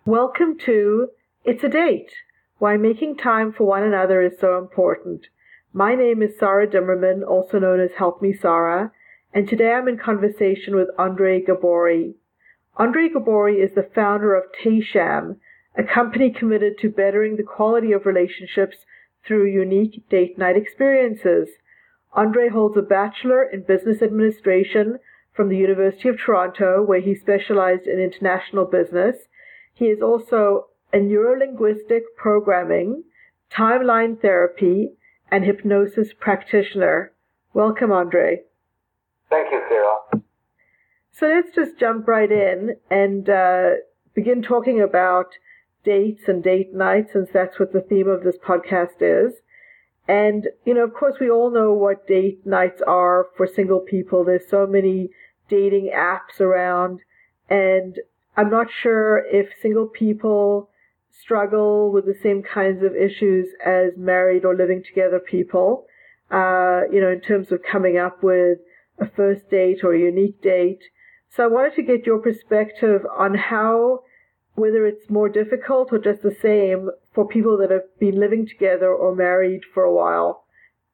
Welcome to It's a Date, Why Making Time for One Another is So Important. My name is Sarah Dimmerman, also known as Help Me Sarah, and today I'm in conversation with Andre Gabori. Andre Gabori is the founder of Taysham, a company committed to bettering the quality of relationships through unique date night experiences. Andre holds a Bachelor in Business Administration from the University of Toronto, where he specialized in international business. He is also a neurolinguistic programming, timeline therapy, and hypnosis practitioner. Welcome, Andre. Thank you, Sarah. So let's just jump right in and begin talking about dates and date nights, since that's what the theme of this podcast is. And, of course, we all know what date nights are for single people. There's so many dating apps around, and I'm not sure if single people struggle with the same kinds of issues as married or living together people, in terms of coming up with a first date or a unique date. So I wanted to get your perspective on whether it's more difficult or just the same for people that have been living together or married for a while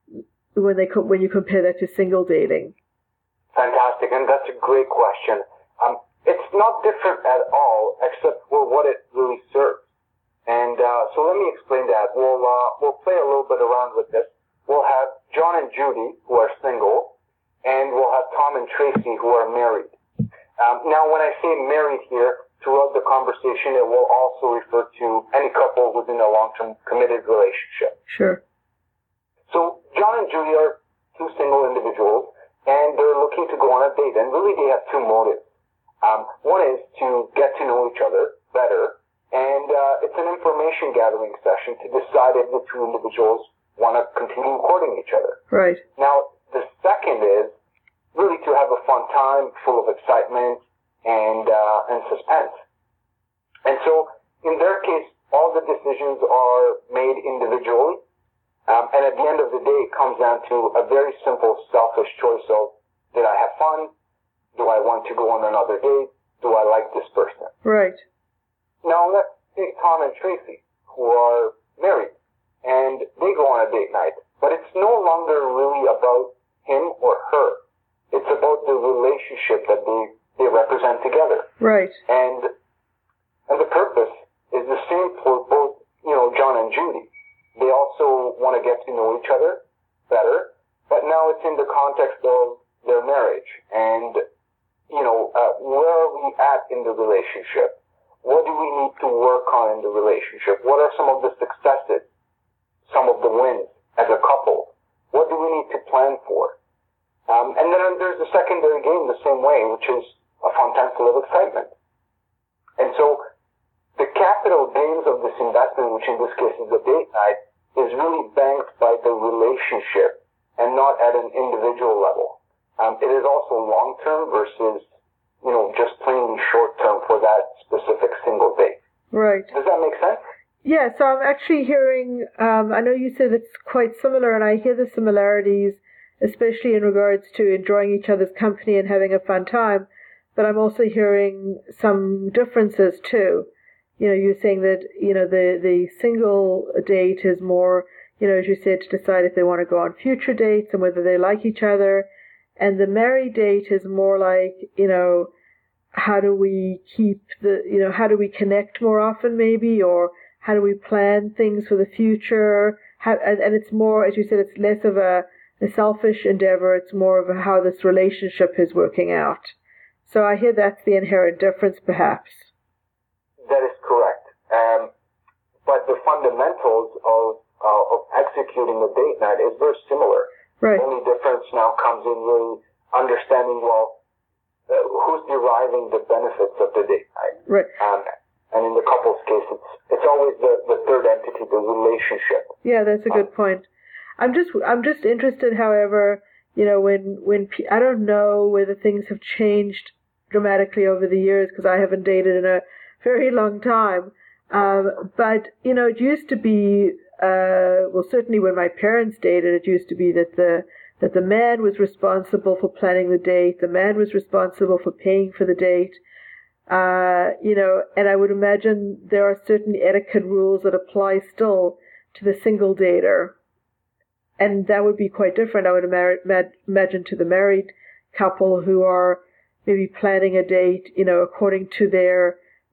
when you compare that to single dating. Fantastic, and that's a great question. It's not different at all, except for what it really serves. And so let me explain that. We'll play a little bit around with this. We'll have John and Judy, who are single, and we'll have Tom and Tracy, who are married. Now, when I say married here, throughout the conversation, it will also refer to any couple within a long-term committed relationship. Sure. So John and Judy are two single individuals, and they're looking to go on a date. And really, they have two motives. One is to get to know each other better, and it's an information gathering session to decide if the two individuals want to continue courting each other. Right. Now, the second is really to have a fun time full of excitement and suspense. And so, in their case, all the decisions are made individually, and at the end of the day, it comes down to a very simple, selfish choice of, did I have fun? Do I want to go on another date? Do I like this person? Right. Now, let's take Tom and Tracy, who are married, and they go on a date night, but it's no longer really about him or her. It's about the relationship that they represent together. Right. And the purpose is the same for both, John and Judy. They also want to get to know each other better, but now it's in the context of their marriage. And, where are we at in the relationship? What do we need to work on in the relationship? What are some of the successes, some of the wins as a couple? What do we need to plan for? And then there's the secondary game the same way, which is a fun time full of excitement. And so the capital gains of this investment, which in this case is the date night, is really banked by the relationship and not at an individual level. It is also long-term versus, just plainly short-term for that specific single date. Right. Does that make sense? Yeah, so I'm actually hearing, I know you said it's quite similar, and I hear the similarities, especially in regards to enjoying each other's company and having a fun time, but I'm also hearing some differences too. You're saying that, the single date is more, as you said, to decide if they want to go on future dates and whether they like each other. And the married date is more like, how do we how do we connect more often maybe, or how do we plan things for the future? And it's more, as you said, it's less of a selfish endeavor. It's more of how this relationship is working out. So I hear that's the inherent difference, perhaps. That is correct. But the fundamentals of executing a date night is very similar. Right. The only difference now comes in really understanding, who's deriving the benefits of the date night. Right. And in the couple's case, it's always the third entity, the relationship. Yeah, that's a good point. I'm just interested, however, when I don't know whether things have changed dramatically over the years, because I haven't dated in a very long time. But it used to be, certainly when my parents dated, it used to be that the man was responsible for planning the date, the man was responsible for paying for the date. And I would imagine there are certain etiquette rules that apply still to the single dater. And that would be quite different, I would imagine, to the married couple who are maybe planning a date, according to to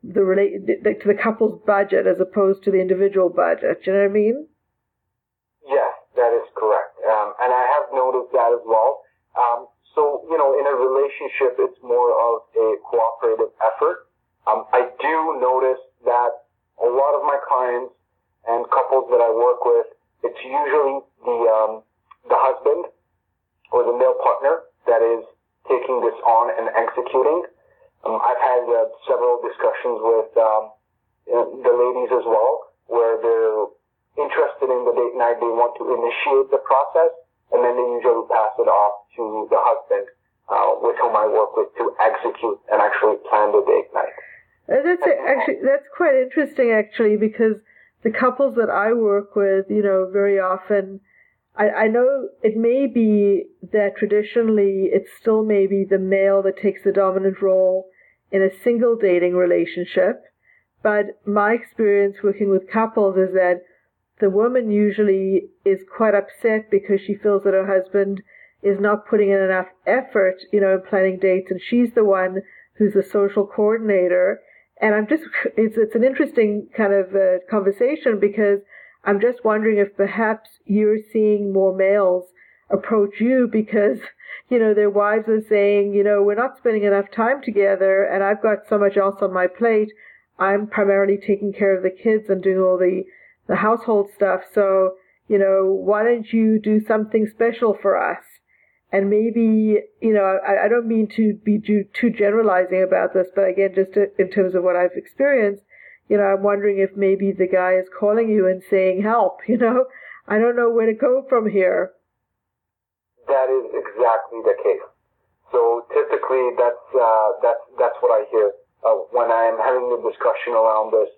the couple's budget as opposed to the individual budget. You know what I mean? Yes, that is correct. And I have noticed that as well. So, in a relationship, it's more of a cooperative effort. I do notice that a lot of my clients and couples that I work with, it's usually the husband or the male partner that is taking this on and executing. I've had several discussions with the ladies as well, where they're interested in the date night, they want to initiate the process, and then they usually pass it off to the husband, with whom I work with, to execute and actually plan the date night. That's quite interesting, actually, because the couples that I work with, very often, I know it may be that traditionally it's still maybe the male that takes the dominant role in a single dating relationship. But my experience working with couples is that the woman usually is quite upset because she feels that her husband is not putting in enough effort, in planning dates, and she's the one who's the social coordinator. And it's an interesting kind of conversation, because I'm just wondering if perhaps you're seeing more males approach you because, their wives are saying, we're not spending enough time together and I've got so much else on my plate. I'm primarily taking care of the kids and doing all the household stuff. So, why don't you do something special for us? And maybe, I don't mean to be too generalizing about this, but again, just in terms of what I've experienced, I'm wondering if maybe the guy is calling you and saying, help, I don't know where to go from here. That is exactly the case. So typically that's what I hear when I'm having a discussion around this.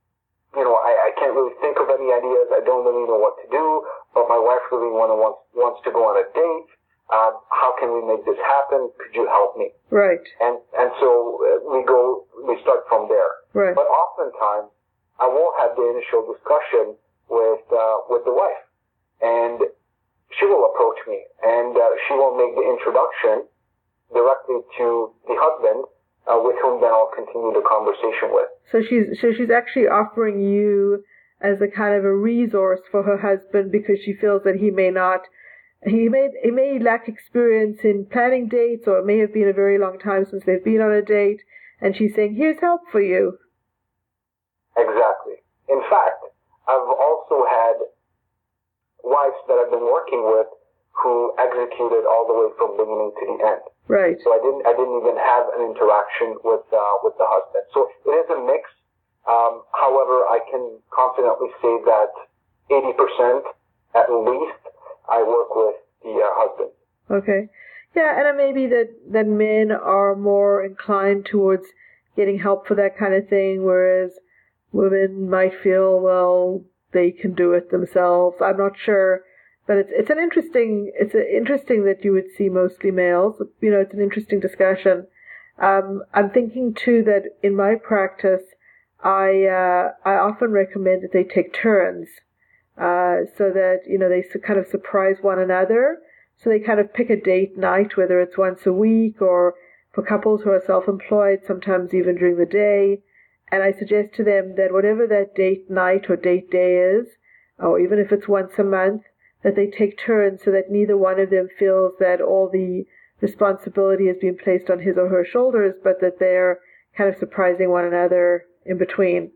I can't really think of any ideas. I don't really know what to do, but my wife really wants to go on a date. How can we make this happen? Could you help me? Right. And so we start from there. Right. But oftentimes I will have the initial discussion with the wife, and she will approach me, and she will make the introduction directly to the husband, with whom then I'll continue the conversation with. So she's actually offering you as a kind of a resource for her husband, because she feels that he may lack experience in planning dates, or it may have been a very long time since they've been on a date, and she's saying, here's help for you. Exactly. In fact, I've also had wives that I've been working with who executed all the way from beginning to the end. Right. So I didn't even have an interaction with the husband. So it is a mix. However, I can confidently say that 80% at least I work with the husband. Okay. Yeah, and it may be that men are more inclined towards getting help for that kind of thing, whereas women might feel, well, they can do it themselves. I'm not sure. But it's interesting that you would see mostly males. It's an interesting discussion. I'm thinking too that in my practice, I often recommend that they take turns, so that they kind of surprise one another. So they kind of pick a date night, whether it's once a week, or for couples who are self-employed, sometimes even during the day. And I suggest to them that whatever that date night or date day is, or even if it's once a month, that they take turns, so that neither one of them feels that all the responsibility has been placed on his or her shoulders, but that they're kind of surprising one another in between.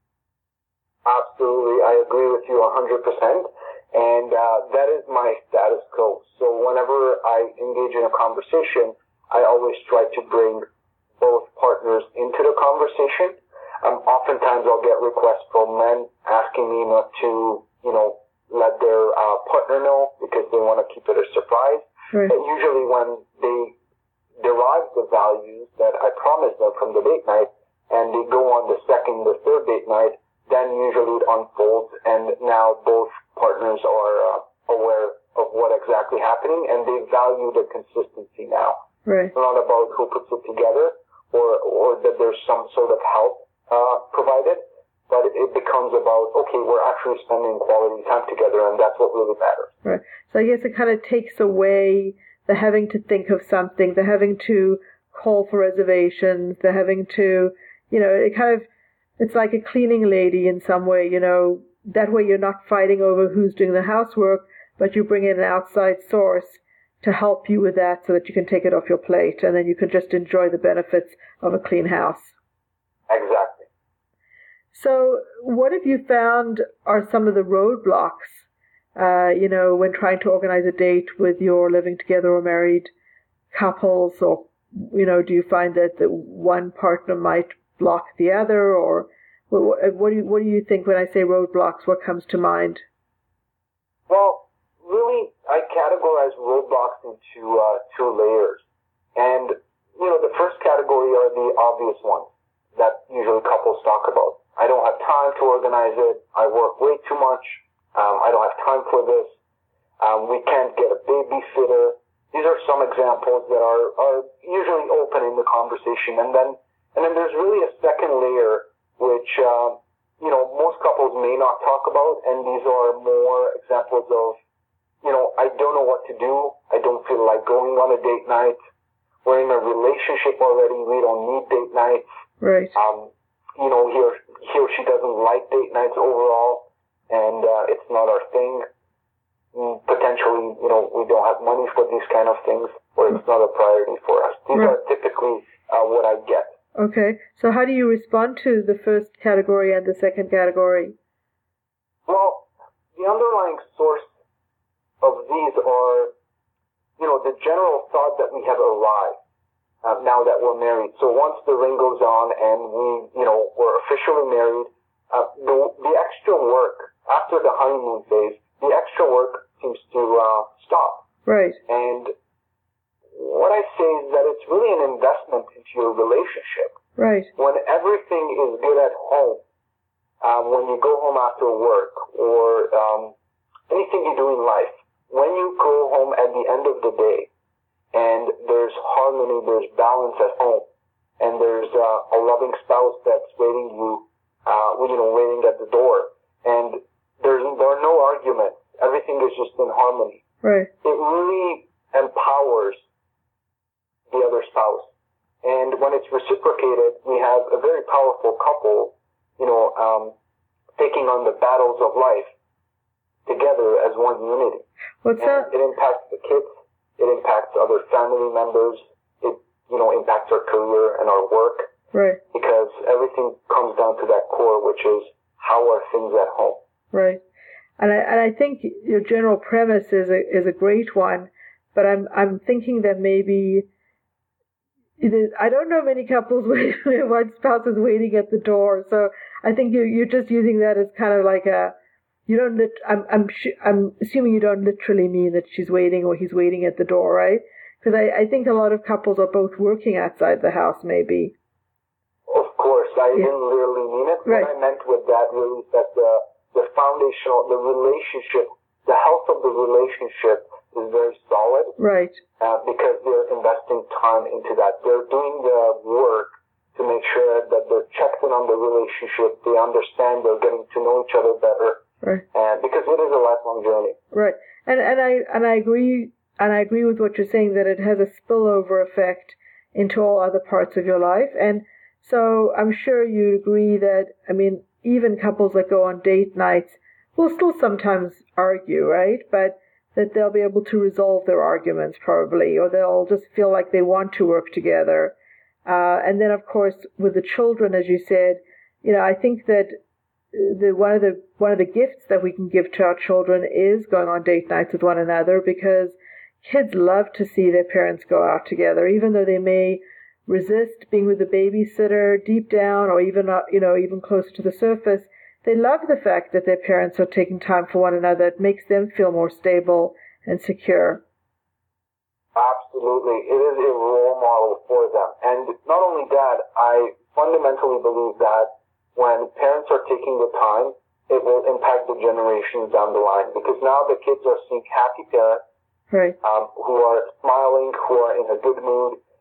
Absolutely. I agree with you 100%. And that is my status quo. So whenever I engage in a conversation, I always try to bring both partners into the conversation. Oftentimes I'll get requests from men asking me not to, let their partner know, because they want to keep it a surprise. Right. But usually when they derive the values that I promised them from the date night, and they go on the second, the third date night, then usually it unfolds, and now both partners are aware of what exactly happening, and they value the consistency now. Right. It's not about who puts it together, or that there's some sort of help provided, but it becomes about, okay, we're actually spending quality time together, and that's what really matters. Right. So I guess it kind of takes away the having to think of something, the having to call for reservations, the having to, it's like a cleaning lady in some way, that way you're not fighting over who's doing the housework, but you bring in an outside source to help you with that so that you can take it off your plate, and then you can just enjoy the benefits of a clean house. Exactly. So what have you found are some of the roadblocks, when trying to organize a date with your living together or married couples, or, do you find that the one partner might block the other, or what do you think when I say roadblocks? What comes to mind? Well, really, I categorize roadblocks into two layers. And, the first category are the obvious ones that usually couples talk about. I don't have time to organize it. I work way too much. I don't have time for this. We can't get a babysitter. These are some examples that are usually open in the conversation. And then there's really a second layer, which, most couples may not talk about. And these are more examples of, I don't know what to do. I don't feel like going on a date night. We're in a relationship already. We don't need date nights. Right. He or she doesn't like date nights overall, and it's not our thing. Potentially, we don't have money for these kind of things, or it's not a priority for us. These are typically what I get. Okay. So how do you respond to the first category and the second category? Well, the underlying source of these are, the general thought that we have arrived now that we're married. So once the ring goes on and we're officially married, the extra work after the honeymoon phase, the extra work seems to stop. Right. And what I say is that it's really an investment into your relationship. Right. When everything is good at home, when you go home after work, or anything you do in life, when you go home at the end of the day, and there's harmony, there's balance at home, and there's a loving spouse that's waiting waiting at the door, and there are no arguments. Everything is just in harmony. Right. It really empowers the other spouse. And when it's reciprocated, we have a very powerful couple, taking on the battles of life together as one unity. It impacts the kids. It impacts other family members. It, impacts our career and our work. Right. Because everything comes down to that core, which is how are things at home. Right. And I think your general premise is a great one, but I'm thinking that maybe I don't know many couples where one spouse is waiting at the door. So I think you're just using that as kind of like I'm assuming you don't literally mean that she's waiting or he's waiting at the door, right? Because I think a lot of couples are both working outside the house, maybe. Of course, I didn't literally mean it. Right. What I meant with that really is that the foundational, the relationship, the health of the relationship is very solid. Right. Because they're investing time into that. They're doing the work to make sure that they're checked in on the relationship. They understand they're getting to know each other better. Right. Because it is a lifelong journey. Right. And I agree with what you're saying, that it has a spillover effect into all other parts of your life. And so I'm sure you agree that, even couples that go on date nights will still sometimes argue, right? But that they'll be able to resolve their arguments probably, or they'll just feel like they want to work together. And then, of course, with the children, as you said, I think that one of the gifts that we can give to our children is going on date nights with one another, because kids love to see their parents go out together, even though they may resist being with a babysitter deep down, or even even closer to the surface. They love the fact that their parents are taking time for one another. It makes them feel more stable and secure. Absolutely. It is a role model for them. And not only that, I fundamentally believe that when parents are taking the time, it will impact the generations down the line. Because now the kids are seeing happy parents, right, who are smiling, who are in a good mood,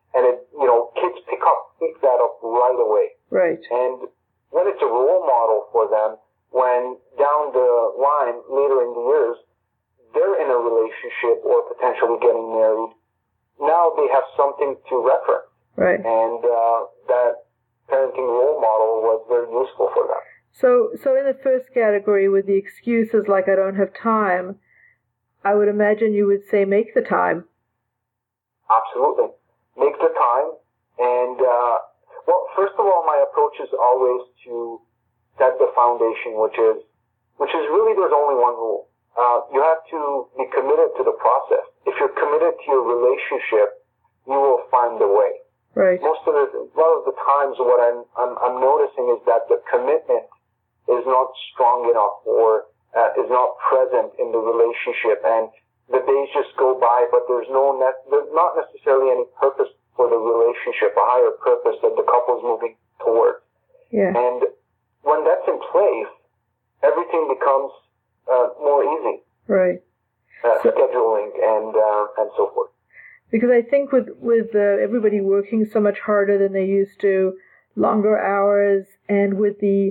and kids pick that up right away. Right. And when it's a role model for them, when down the line, later in the years, they're in a relationship or potentially getting married, now they have something to reference. Right. And that parenting role model was very useful for them. So in the first category, with the excuses like I don't have time, I would imagine you would say make the time. Absolutely. Make the time. And, first of all, my approach is always to set the foundation, which is really there's only one rule. You have to be committed to the process. If you're committed to your relationship, you will find a way. Right. A lot of the times, what I'm noticing is that the commitment is not strong enough or is not present in the relationship, and the days just go by, but there's not necessarily any purpose for the relationship, a higher purpose that the couple's moving towards. Yeah. And when that's in place, everything becomes more easy. Right. Scheduling and so forth. Because I think with everybody working so much harder than they used to, longer hours, and with the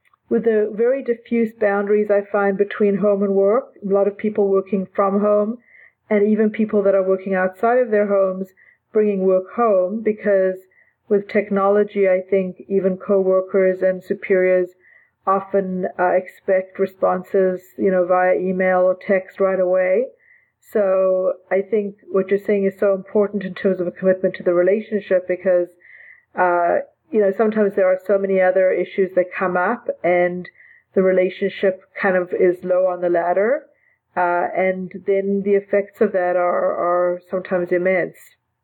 very diffuse boundaries I find between home and work, a lot of people working from home, and even people that are working outside of their homes bringing work home, because with technology, I think even coworkers and superiors often expect responses, via email or text right away. So I think what you're saying is so important in terms of a commitment to the relationship, because sometimes there are so many other issues that come up and the relationship kind of is low on the ladder. And then the effects of that are sometimes immense.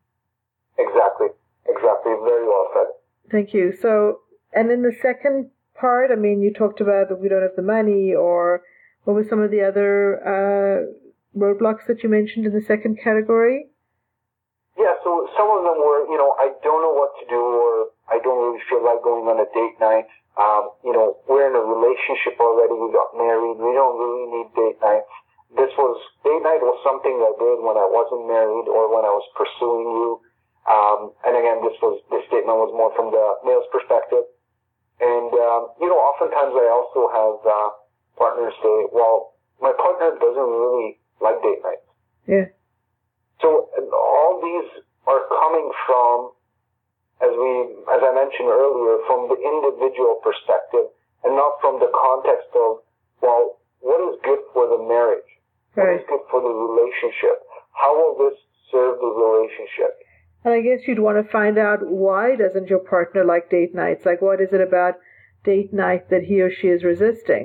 Exactly. Very well said. Thank you. So, and in the second part, you talked about that we don't have the money, or what were some of the other roadblocks that you mentioned in the second category? Yeah, so some of them were, I don't know what to do, or I don't really feel like going on a date night. We're in a relationship already, we got married, we don't really need date nights. Date night was something I did when I wasn't married or when I was pursuing you. And again, this statement was more from the male's perspective. And, oftentimes I also have partners say, well, my partner doesn't really like date nights. Yeah. So all these are coming from, as I mentioned earlier, from the individual perspective and not from the context of, well, what is good for the marriage? Right. What is good for the relationship? How will this serve the relationship? And I guess you'd want to find out, why doesn't your partner like date nights? Like, what is it about date night that he or she is resisting?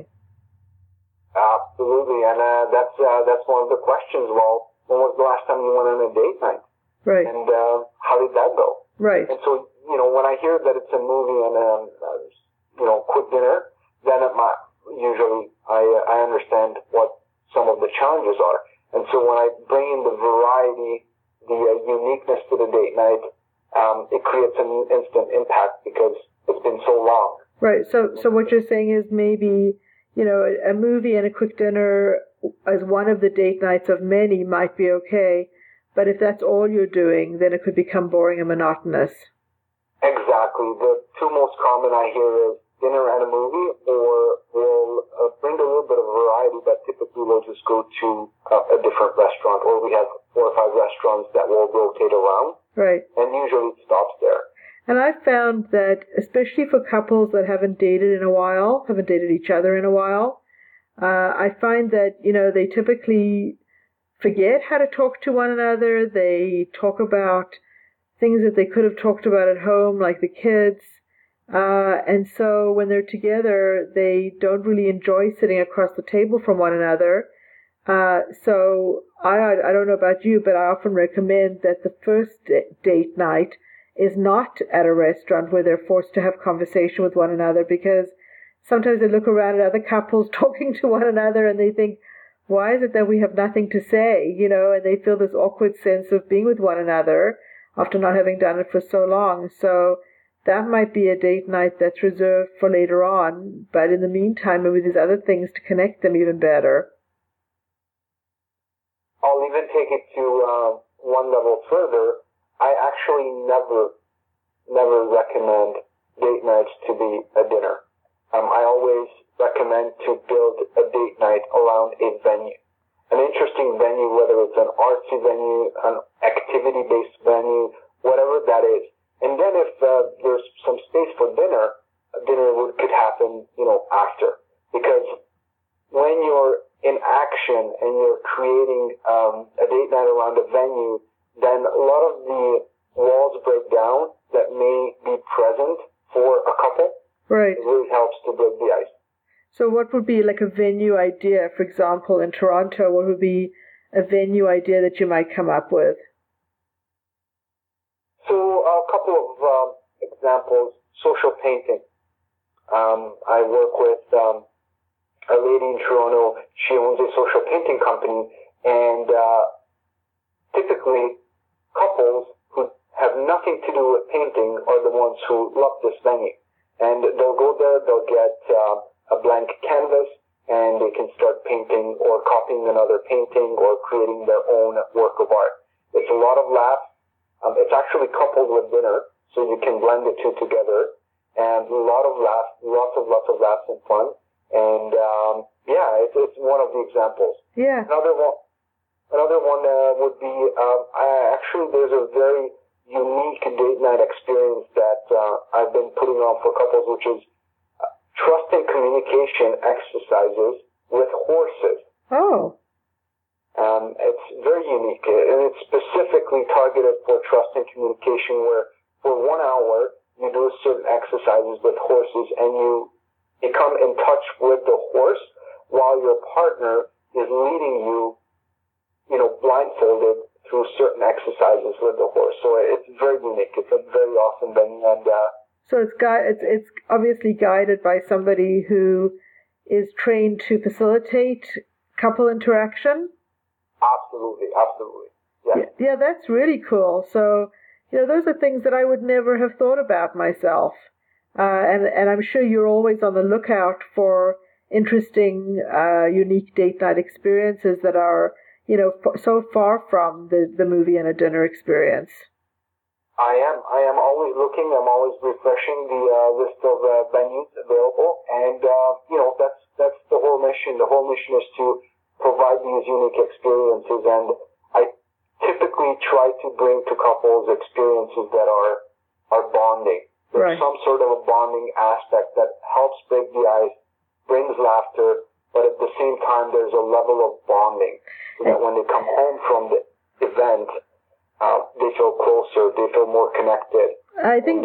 Absolutely, and that's one of the questions. Well, when was the last time you went on a date night? Right. And how did that go? Right. And so, when I hear that it's a movie and quick dinner, then usually I understand what some of the challenges are. And so when I bring in the variety, the uniqueness to the date night, it creates an instant impact because it's been so long. Right. So what you're saying is maybe, a movie and a quick dinner as one of the date nights of many might be okay, but if that's all you're doing, then it could become boring and monotonous. Exactly. The two most common I hear is dinner and a movie, or we'll bring a little bit of variety, but typically we'll just go to a different restaurant, or we have 4 or 5 restaurants that will rotate around. Right. And usually it stops there. And I've found that, especially for couples that haven't dated each other in a while, I find that, they typically forget how to talk to one another. They talk about things that they could have talked about at home, like the kids. And so when they're together, they don't really enjoy sitting across the table from one another. So I don't know about you, but I often recommend that the first date night is not at a restaurant where they're forced to have conversation with one another, because sometimes they look around at other couples talking to one another and they think, why is it that we have nothing to say? And they feel this awkward sense of being with one another after not having done it for so long. So that might be a date night that's reserved for later on, but in the meantime, maybe there's other things to connect them even better. I'll even take it to one level further. I actually never recommend date nights to be a dinner. I always recommend to build a date night around a venue. An interesting venue, whether it's an artsy venue, an activity-based venue, whatever that is. And then if there's some space for dinner, could happen, after. Because when you're in action and you're creating a date night around a venue, then a lot of the walls break down that may be present for a couple. Right. It really helps to break the ice. So what would be like a venue idea? For example, in Toronto, what would be a venue idea that you might come up with? So a couple of examples. Social painting. I work with a lady in Toronto. She owns a social painting company, and typically couples who have nothing to do with painting are the ones who love this venue. And they'll go there, they'll get a blank canvas, and they can start painting or copying another painting or creating their own work of art. It's a lot of laughs. It's actually coupled with dinner, so you can blend the two together. And a lot of laughs, lots of laughs and fun. And it's one of the examples. Yeah. Another one would be there's a very unique date night experience that I've been putting on for couples, which is trust and communication exercises with horses. Oh. It's very unique, and it's specifically targeted for trust and communication, where for 1 hour you do certain exercises with horses, and you become in touch with the horse while your partner is leading you, blindfolded through certain exercises with the horse. So it's very unique. It's a very awesome venue, and so it's obviously guided by somebody who is trained to facilitate couple interaction. Absolutely. Yeah, that's really cool. So, those are things that I would never have thought about myself. And I'm sure you're always on the lookout for interesting, unique date night experiences that are, so far from the movie and a dinner experience. I am always looking. I'm always refreshing the list of venues available, and that's the whole mission. The whole mission is to provide these unique experiences, and I typically try to bring to couples experiences that are bonding. There's some sort of a bonding aspect that helps break the ice, brings laughter, but at the same time there's a level of bonding, so that when they come home from the event, they feel closer, they feel more connected. I think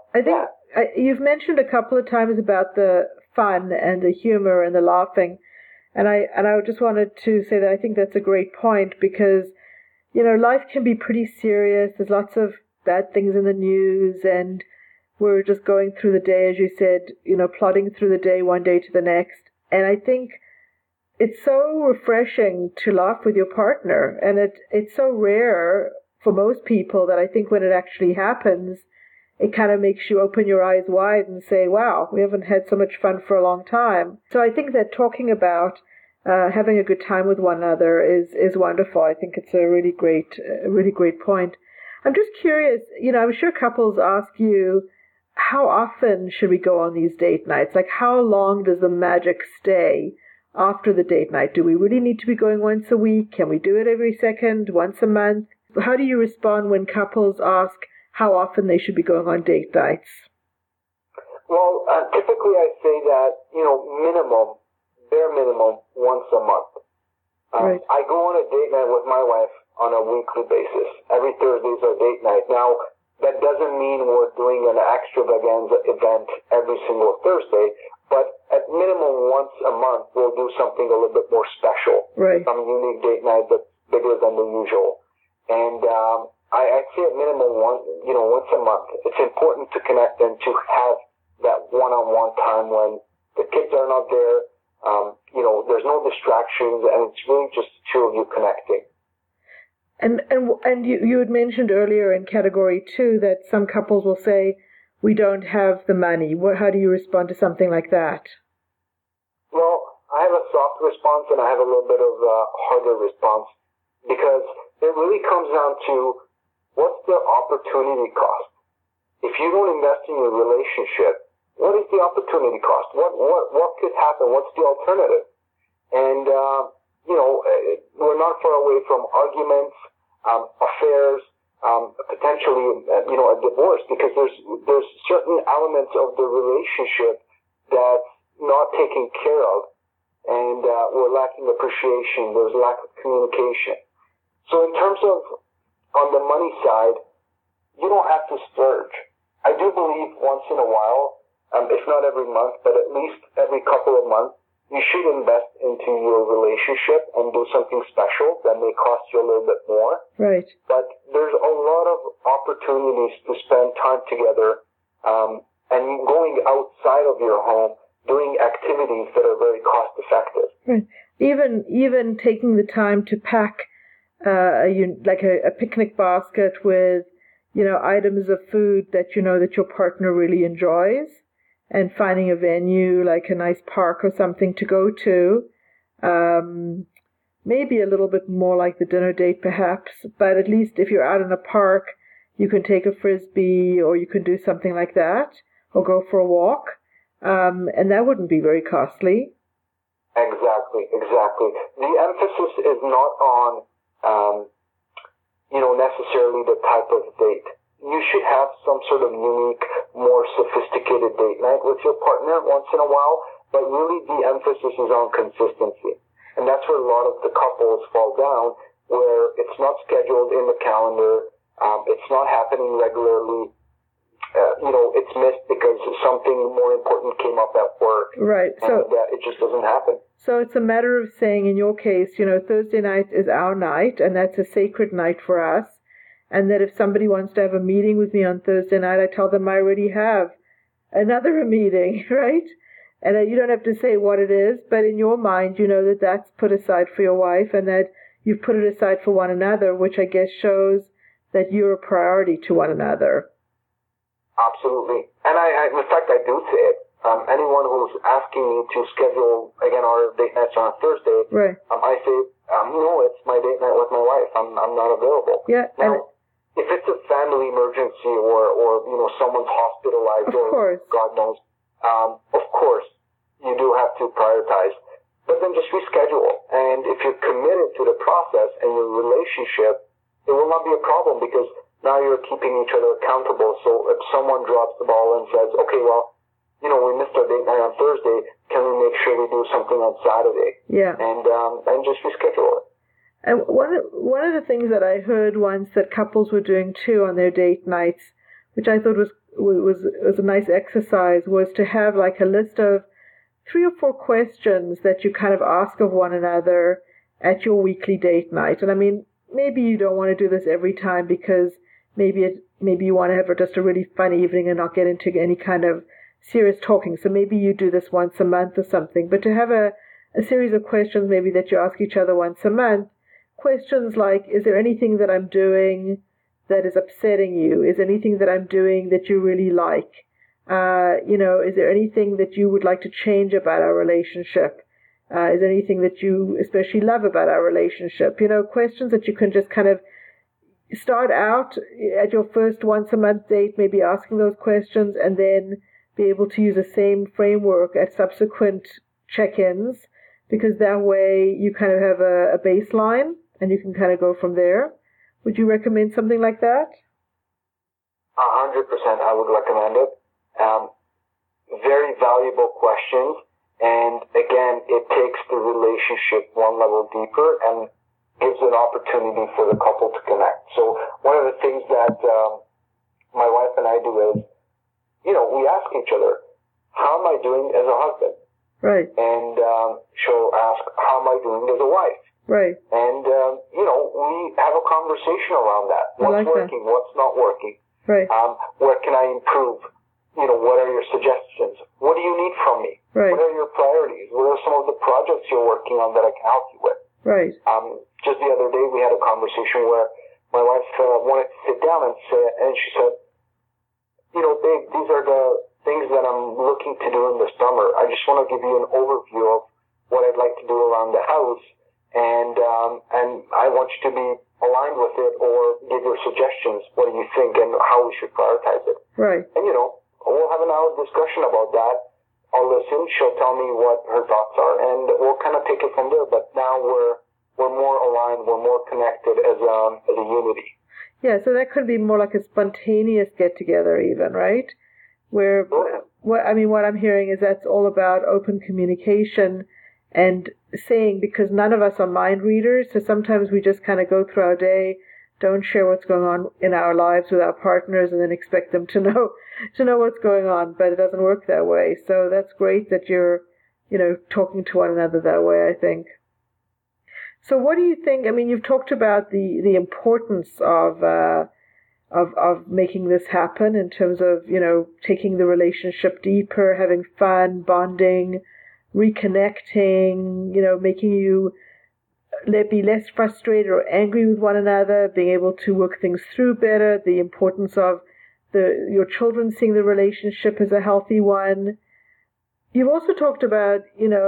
you've mentioned a couple of times about the fun and the humor and the laughing, and I just wanted to say that I think that's a great point, because life can be pretty serious. There's lots of bad things in the news, and we're just going through the day, as you said, plodding through the day one day to the next. And I think it's so refreshing to laugh with your partner, and it's so rare for most people that I think when it actually happens, it kind of makes you open your eyes wide and say, wow, we haven't had so much fun for a long time. So I think that talking about having a good time with one another is wonderful. I think it's a really great point. I'm just curious, I'm sure couples ask you, how often should we go on these date nights? Like, how long does the magic stay after the date night? Do we really need to be going once a week? Can we do it every second, once a month? How do you respond when couples ask how often they should be going on date nights? Well, typically I say that, bare minimum, once a month. Right. I go on a date night with my wife on a weekly basis. Every Thursday is our date night. Now, that doesn't mean we're doing an extravaganza event every single Thursday, but at minimum once a month, we'll do something a little bit more special. Right. Some unique date night that's bigger than the usual. And I'd say at minimum once a month. It's important to connect and to have that one-on-one time when the kids are not there. There's no distractions, and it's really just the two of you connecting. And you had mentioned earlier in category 2 that some couples will say, we don't have the money. How do you respond to something like that? Well, I have a soft response and I have a little bit of a harder response, because it really comes down to what's the opportunity cost? If you don't invest in your relationship, what is the opportunity cost? What could happen? What's the alternative? And, we're not far away from arguments, affairs, potentially, a divorce, because there's certain elements of the relationship that's not taken care of, and we're lacking appreciation. There's lack of communication. So in terms of on the money side, you don't have to splurge. I do believe once in a while, if not every month, but at least every couple of months, you should invest into your relationship and do something special that may cost you a little bit more. Right. But there's a lot of opportunities to spend time together, and going outside of your home, doing activities that are very cost effective. Right. Even taking the time to pack a picnic basket with, items of food that that your partner really enjoys, and finding a venue like a nice park or something to go to, maybe a little bit more like the dinner date perhaps, but at least if you're out in a park, you can take a frisbee or you can do something like that, or go for a walk, and that wouldn't be very costly. Exactly. The emphasis is not on necessarily the type of date. You should have some sort of unique, more sophisticated date night with your partner once in a while, but really the emphasis is on consistency. And that's where a lot of the couples fall down, where it's not scheduled in the calendar, it's not happening regularly, it's missed because something more important came up at work. Right. So it just doesn't happen. So it's a matter of saying, in your case, Thursday night is our night, and that's a sacred night for us. And that if somebody wants to have a meeting with me on Thursday night, I tell them I already have another meeting, right? And you don't have to say what it is, but in your mind, that that's put aside for your wife, and that you've put it aside for one another, which I guess shows that you're a priority to one another. Absolutely. And in fact, I do say it. Anyone who's asking me to schedule, again, our date nights on a Thursday, right. I say, no, it's my date night with my wife. I'm not available. Yeah. Now, if it's a family emergency or someone's hospitalized, or God knows, of course, you do have to prioritize. But then just reschedule. And if you're committed to the process and your relationship, it will not be a problem, because now you're keeping each other accountable. So if someone drops the ball and says, okay, well, we missed our date night on Thursday, can we make sure we do something on Saturday? Yeah. And just reschedule it. And one of the things that I heard once that couples were doing too on their date nights, which I thought was a nice exercise, was to have like a list of 3 or 4 questions that you kind of ask of one another at your weekly date night. And I mean, maybe you don't want to do this every time, because maybe you want to have just a really fun evening and not get into any kind of serious talking. So maybe you do this once a month or something. But to have a series of questions maybe that you ask each other once a month, questions like, is there anything that I'm doing that is upsetting you? Is there anything that I'm doing that you really like? Is there anything that you would like to change about our relationship? Is there anything that you especially love about our relationship? Questions that you can just kind of start out at your first once a month date, maybe asking those questions, and then be able to use the same framework at subsequent check-ins, because that way you kind of have a baseline and you can kind of go from there. Would you recommend something like that? 100% I would recommend it. Very valuable questions, and again, it takes the relationship one level deeper and gives an opportunity for the couple to connect. So one of the things that my wife and I do is, we ask each other, how am I doing as a husband? Right. And she'll ask, how am I doing as a wife? Right. And, we have a conversation around that. What's working? What's not working? Right. Where can I improve? What are your suggestions? What do you need from me? Right. What are your priorities? What are some of the projects you're working on that I can help you with? Right. Just the other day, we had a conversation where my wife wanted to sit down and she said, babe, these are the things that I'm looking to do in the summer. I just want to give you an overview of what I'd like to do around the house, and I want you to be aligned with it or give your suggestions. What do you think and how we should prioritize it? Right. And, we'll have an hour discussion about that. I'll listen. She'll tell me what her thoughts are, and we'll kind of take it from there. But now we're more aligned. We're more connected as a unity. Yeah, so that could be more like a spontaneous get-together even, right? Where, what I'm hearing is that's all about open communication and saying, because none of us are mind readers, so sometimes we just kind of go through our day, don't share what's going on in our lives with our partners, and then expect them to know what's going on, but it doesn't work that way. So that's great that you're, talking to one another that way, I think. So what do you think? I mean, you've talked about the importance of making this happen in terms of, taking the relationship deeper, having fun, bonding, reconnecting, making you be less frustrated or angry with one another, being able to work things through better, the importance of your children seeing the relationship as a healthy one. You've also talked about,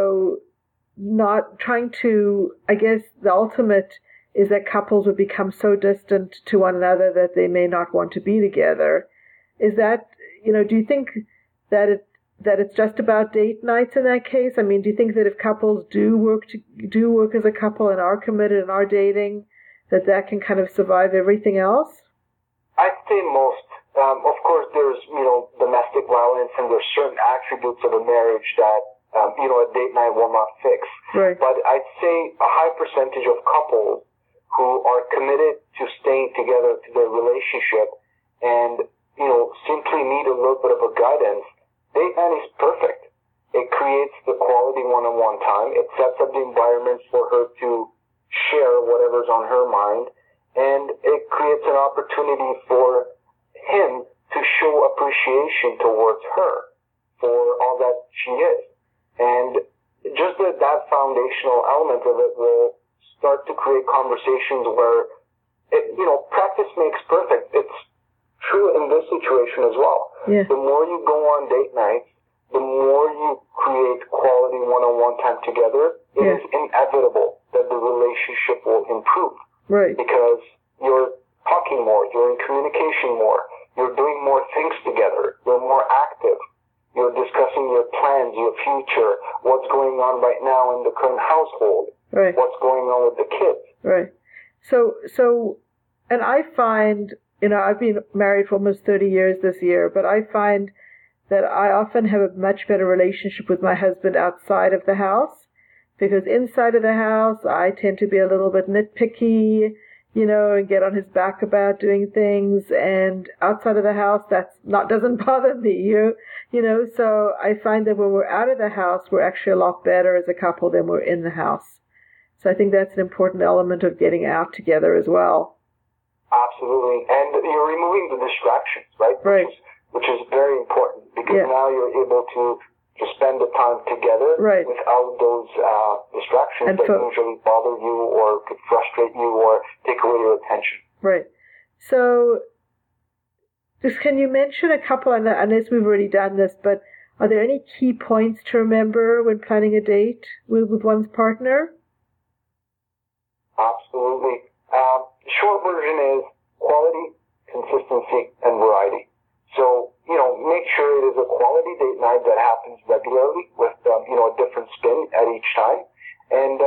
not trying to, I guess the ultimate is that couples would become so distant to one another that they may not want to be together. Is that, do you think that it's just about date nights in that case? I mean, do you think that if couples do work as a couple and are committed and are dating, that can kind of survive everything else? I'd say most. Of course, there's, domestic violence, and there's certain attributes of a marriage that, a date night will not fix. Right. But I'd say a high percentage of couples who are committed to staying together to their relationship and, simply need a little bit of a guidance, date night is perfect. It creates the quality one-on-one time. It sets up the environment for her to share whatever's on her mind. And it creates an opportunity for him to show appreciation towards her for all that she is. And just that foundational element of it will start to create conversations where, practice makes perfect. It's true in this situation as well. Yeah. The more you go on date nights, the more you create quality one-on-one time together, it is inevitable that the relationship will improve. Right. Because you're talking more, you're in communication more, you're doing more things together, you're more active, you're discussing your plans, your future, what's going on right now in the current household, right, what's going on with the kids. Right. So, and I find, I've been married for almost 30 years this year, but I find that I often have a much better relationship with my husband outside of the house, because inside of the house, I tend to be a little bit nitpicky, and get on his back about doing things, and outside of the house, doesn't bother me, so I find that when we're out of the house, we're actually a lot better as a couple than we're in the house. So I think that's an important element of getting out together as well. Absolutely. And you're removing the distractions, right? Right. Which is very important, because now you're able to spend the time together without those distractions that usually bother you or could frustrate you or take away your attention. Right. So just can you mention a couple, unless we've already done this, but are there any key points to remember when planning a date with one's partner? Absolutely. The short version is quality, consistency, and variety. So, make sure it is a quality date night that happens regularly with, a different spin at each time. And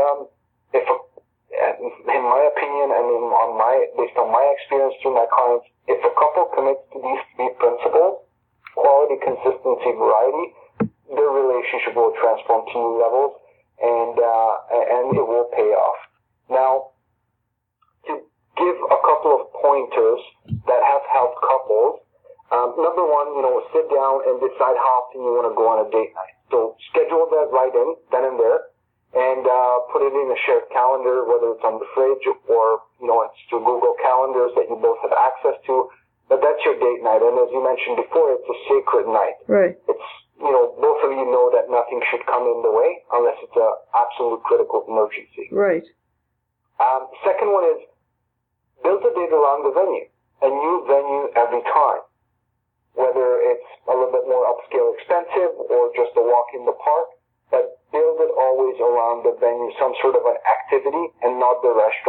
in my opinion, and based on my experience through my clients, if a couple commits to these three principles, quality, consistency, variety, their relationship will transform to new levels, and it will pay off. Now, to give a couple of pointers that have helped couples, number one, sit down and decide how often you want to go on a date night. So schedule that right in, then and there, and put it in a shared calendar, whether it's on the fridge or, it's through Google Calendars that you both have access to. But that's your date night. And as you mentioned before, it's a sacred night. Right. It's, both of you know that nothing should come in the way unless it's an absolute critical emergency. Right. Second one is build a date around the venue. A new venue every time. Whether it's a little bit more upscale expensive or just a walk in the park, but build it always around the venue, some sort of an activity and not the restaurant.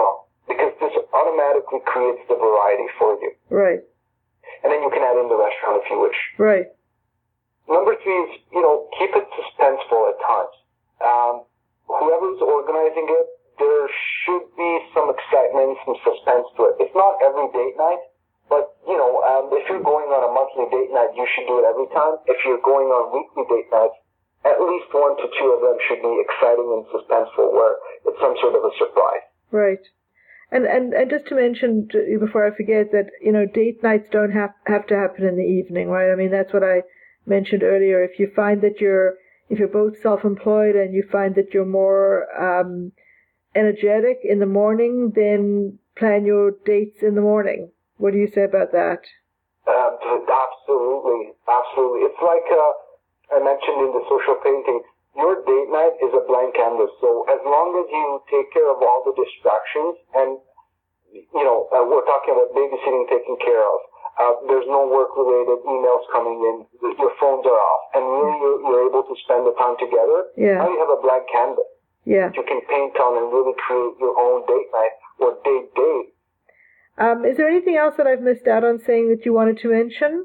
because this automatically creates the variety for you. Right. And then you can add in the restaurant if you wish. Right. Number 3 is, keep it suspenseful at times. Whoever's organizing it, there should be some excitement, some suspense to it. It's not every date night, but, if you're going on a monthly date night, you should do it every time. If you're going on weekly date nights, at least 1 to 2 of them should be exciting and suspenseful, where it's some sort of a surprise. Right. And just to mention before I forget that, date nights don't have to happen in the evening, right? I mean, that's what I mentioned earlier. If you find that if you're both self-employed and you find that you're more energetic in the morning, then plan your dates in the morning. What do you say about that? Absolutely. It's like I mentioned in the social painting, your date night is a blank canvas. So as long as you take care of all the distractions, and we're talking about babysitting taken care of. There's no work-related emails coming in. Your phones are off, and really you're able to spend the time together. Yeah. Now you have a blank canvas. Yeah. You can paint on and really create your own date night or date. Is there anything else that I've missed out on saying that you wanted to mention?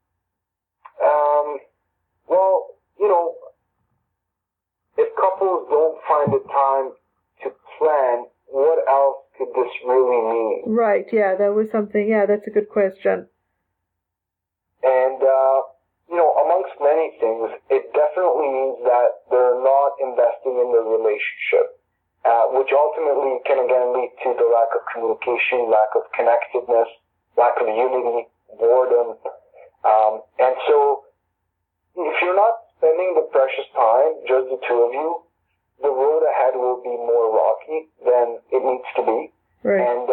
Well, if couples don't find the time to plan, what else could this really mean? Right, yeah, that was something, that's a good question. And, amongst many things, it definitely means that they're not investing in the relationship, which ultimately can again lead to the lack of communication, lack of connectedness, lack of unity, boredom. And so, if you're not spending the precious time, just the two of you, the road ahead will be more rocky than it needs to be. Right. And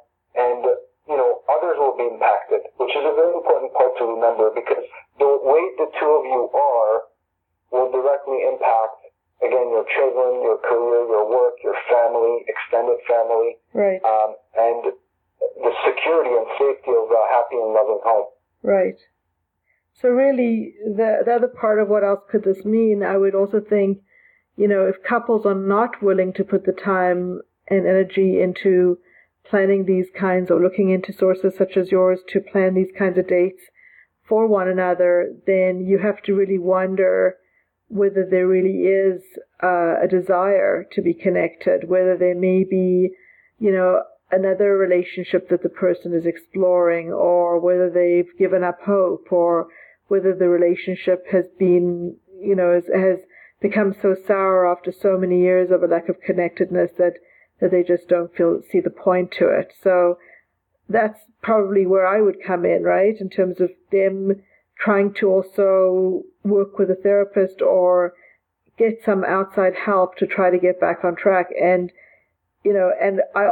others will be impacted, which is a very important part to remember, because the way the two of you are will directly impact, again, your children, your career, your work, your family, extended family, right, and the security and safety of a happy and loving home. Right. So really, the other part of what else could this mean, I would also think, if couples are not willing to put the time and energy into planning these kinds, or looking into sources such as yours to plan these kinds of dates for one another, then you have to really wonder whether there really is a desire to be connected, whether there may be, another relationship that the person is exploring, or whether they've given up hope, or whether the relationship has been, has become so sour after so many years of a lack of connectedness that they just don't see the point to it. So that's probably where I would come in, right? In terms of them trying to also work with a therapist or get some outside help to try to get back on track. And, and I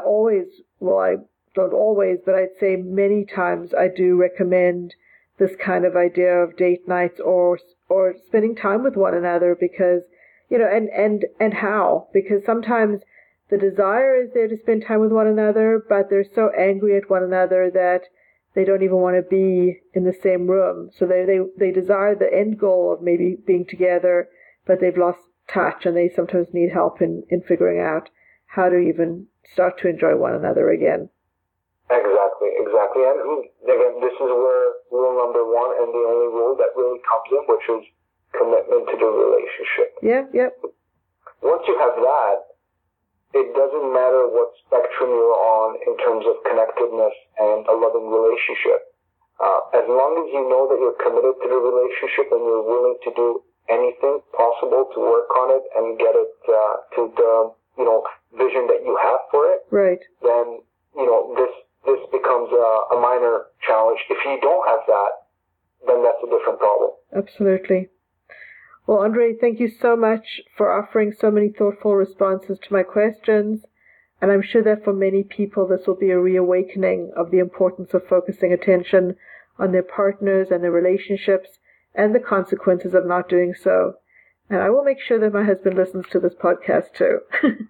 don't always, but I'd say many times I do recommend this kind of idea of date nights or spending time with one another, because, and how, because sometimes the desire is there to spend time with one another, but they're so angry at one another that they don't even want to be in the same room. So they desire the end goal of maybe being together, but they've lost touch, and they sometimes need help in figuring out how to even start to enjoy one another again. Exactly. And again, this is where rule number 1 and the only rule that really comes in, which is commitment to the relationship. Yeah. Once you have that, it doesn't matter what spectrum you're on in terms of connectedness and a loving relationship. As long as you know that you're committed to the relationship and you're willing to do anything possible to work on it and get it to the vision that you have for it, right, then this becomes a minor challenge. If you don't have that, then that's a different problem. Absolutely. Well, Andre, thank you so much for offering so many thoughtful responses to my questions. And I'm sure that for many people, this will be a reawakening of the importance of focusing attention on their partners and their relationships and the consequences of not doing so. And I will make sure that my husband listens to this podcast too.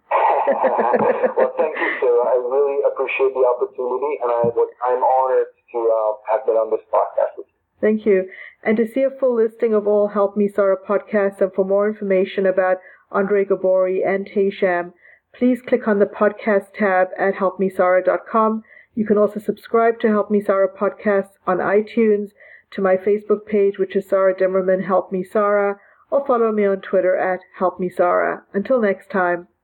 Well, thank you, Sarah. I really appreciate the opportunity, and I'm honored to have been on this podcast with you. Thank you. And to see a full listing of all Help Me Sarah podcasts, and for more information about Andre Gabori and Taysham, please click on the podcast tab at helpmesara.com. You can also subscribe to Help Me Sara podcasts on iTunes, to my Facebook page, which is Sara Dimmerman Help Me Sara, or follow me on Twitter at Help Me Sara. Until next time.